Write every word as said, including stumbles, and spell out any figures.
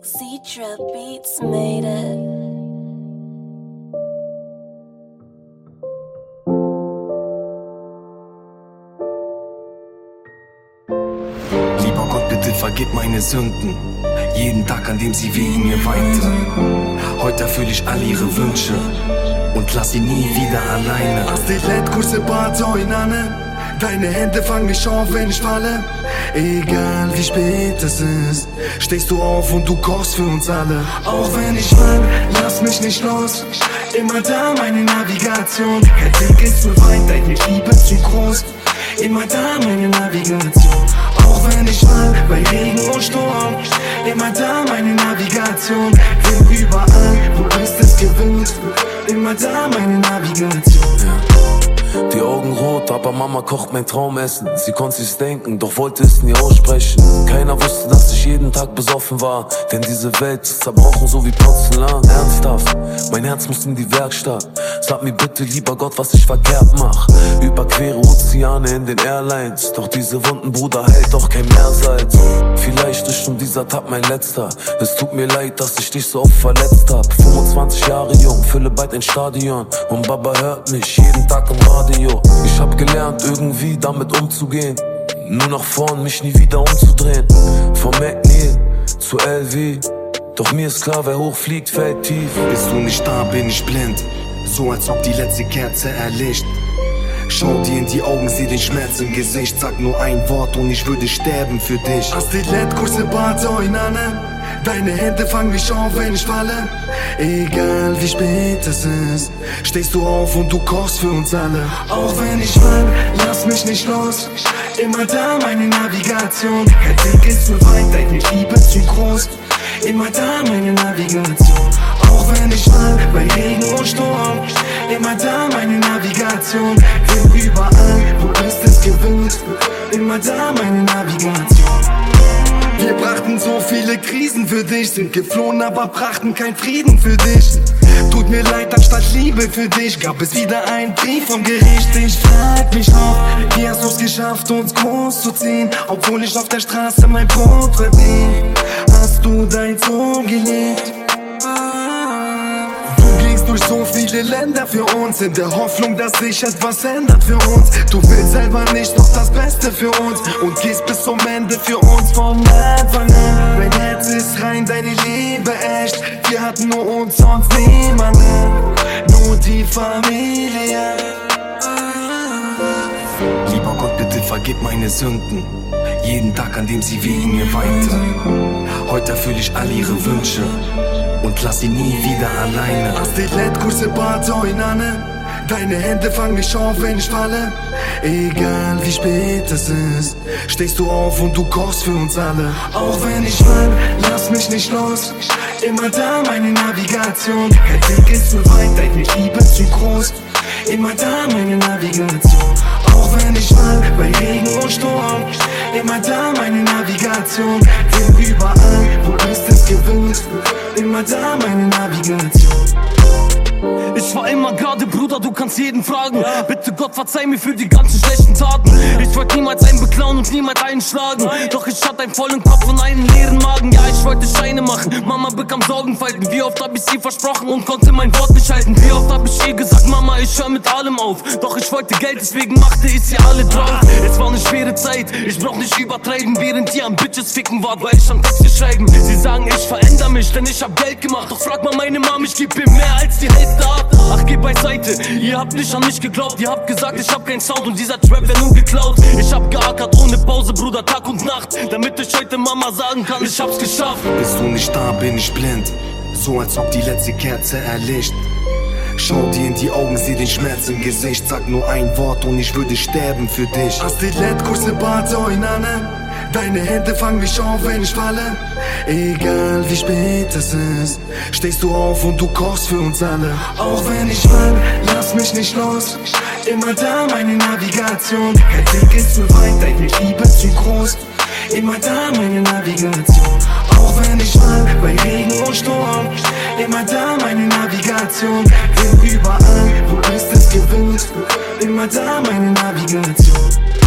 Citra Beats made it. Lieber Gott, bitte vergib meine Sünden. Jeden Tag, an dem sie wegen mir weinte. Heute erfülle ich all ihre Wünsche und lass sie nie wieder alleine. Astet kurse Bato in Anne. Deine Hände fangen mich auf, wenn ich falle. Egal wie spät es ist, stehst du auf und du kochst für uns alle. Auch wenn ich fall, lass mich nicht los. Immer da meine Navigation. Kein Weg ist zu weit, deine Liebe zu groß. Immer da meine Navigation. Auch wenn ich fall, bei Regen und Sturm. Immer da meine Navigation. Bin überall, wo bist es gewöhnt. Immer da meine Navigation. Die Augen rot, aber Mama kocht mein Traumessen. Sie konnte sich's denken, doch wollte es nie aussprechen. Keiner wusste, dass ich jeden Tag besoffen war. Denn diese Welt ist zerbrochen, so wie Porzellan. Ernsthaft, mein Herz muss in die Werkstatt. Sag mir bitte, lieber Gott, was ich verkehrt mach. Überquere Ozeane in den Airlines. Doch diese Wunden, Bruder, hält doch kein Meersalz. Vielleicht ist schon dieser Tag mein letzter. Es tut mir leid, dass ich dich so oft verletzt hab. fünfundzwanzig Jahre jung, fülle bald ein Stadion. Und Baba hört mich jeden Tag im Radio. Ich hab gelernt, irgendwie damit umzugehen. Nur nach vorn, mich nie wieder umzudrehen. Von McNeil zu L V. Doch mir ist klar, wer hochfliegt, fällt tief. Bist du nicht da, bin ich blind. So als ob die letzte Kerze erlischt. Schau dir in die Augen, seh den Schmerz im Gesicht. Sag nur ein Wort und ich würde sterben für dich. Astet kurse Bato in Anne. Deine Hände fangen mich auf, wenn ich falle. Egal wie spät es ist, stehst du auf und du kochst für uns alle. Auch wenn ich fall, lass mich nicht los. Immer da meine Navigation. Kein Weg ist zu weit, deine Liebe zu groß. Immer da meine Navigation. Auch wenn ich fall, bei Regen und Sturm. Immer da meine Navigation. Bin überall, wo bist es gewöhnt. Immer da meine Navigation. Wir brachten so viele Krisen für dich, sind geflohen, aber brachten kein Frieden für dich. Tut mir leid, anstatt Liebe für dich gab es wieder einen Brief vom Gericht. Ich frag mich noch, wie hast du's geschafft, uns groß zu ziehen, obwohl ich auf der Straße mein Brot verdien. Hast du dein Sohn geliebt? Durch so viele Länder für uns, in der Hoffnung, dass sich etwas ändert für uns. Du willst selber nicht noch das Beste für uns und gehst bis zum Ende für uns von Anfang an. Mein Herz ist rein, deine Liebe echt. Wir hatten nur uns, sonst niemanden, nur die Familie. Lieber Gott, bitte vergib meine Sünden. Jeden Tag, an dem sie wegen mir weinte. Heute erfülle ich all ihre Wünsche und lass sie nie wieder alleine. Astet kurse Bato in Anne. Deine Hände fangen mich auf, wenn ich falle. Egal wie spät es ist, stehst du auf und du kochst für uns alle. Auch wenn ich fall, lass mich nicht los. Immer da meine Navigation. Kein Weg ist zu weit, deine Liebe zu groß. Immer da meine Navigation. Auch wenn ich fall, bei Regen und Sturm. Immer da meine Navigation. Bin überall, wo bist es gewöhnt. Immer da meine Navigation. Ich war immer gerade, Bruder, du kannst jeden fragen. Ja. Bitte Gott, verzeih mir für die ganzen schlechten Taten. Ich wollte niemals einen beklauen und niemals einen schlagen. Doch ich hatte einen vollen Kopf und einen leeren Magen. Ja, ich wollte Scheine machen, Mama bekam Sorgenfalten. Wie oft hab ich sie versprochen und konnte mein Wort nicht halten. Wie oft hab ich ihr gesagt, Mama, ich hör mit allem auf. Doch ich wollte Geld, deswegen machte ich sie alle drauf. Es war eine schwere Zeit, ich brauch nicht übertreiben. Während ihr am Bitches ficken wart, war ich am Texte schreiben. Sie sagen, ich veränder mich, denn ich hab Geld gemacht. Doch frag mal meine Mom, ich geb ihr mehr als die Hälfte ab. Ach, geh beiseite, ihr habt nicht an mich geglaubt. Ihr habt gesagt, ich hab keinen Sound und dieser Trap wär nun geklaut. Ich hab geackert ohne Pause, Bruder, Tag und Nacht, damit ich heute Mama sagen kann, ich hab's geschafft. Bist du nicht da, bin ich blind. So als ob die letzte Kerze erlischt. Schau dir in die Augen, seh den Schmerz im Gesicht. Sag nur ein Wort und ich würde sterben für dich. Astet kurse Bato in Anne. Deine Hände fangen mich auf, wenn ich falle. Egal wie spät es ist, stehst du auf und du kochst für uns alle. Auch wenn ich fall, lass mich nicht los. Immer da meine Navigation. Kein Weg ist zu weit, deine Liebe zu groß. Immer da meine Navigation. Auch wenn ich fall, bei Regen und Sturm. Immer da meine Navigation. Bin überall, wo bist es gewöhnt. Immer da meine Navigation.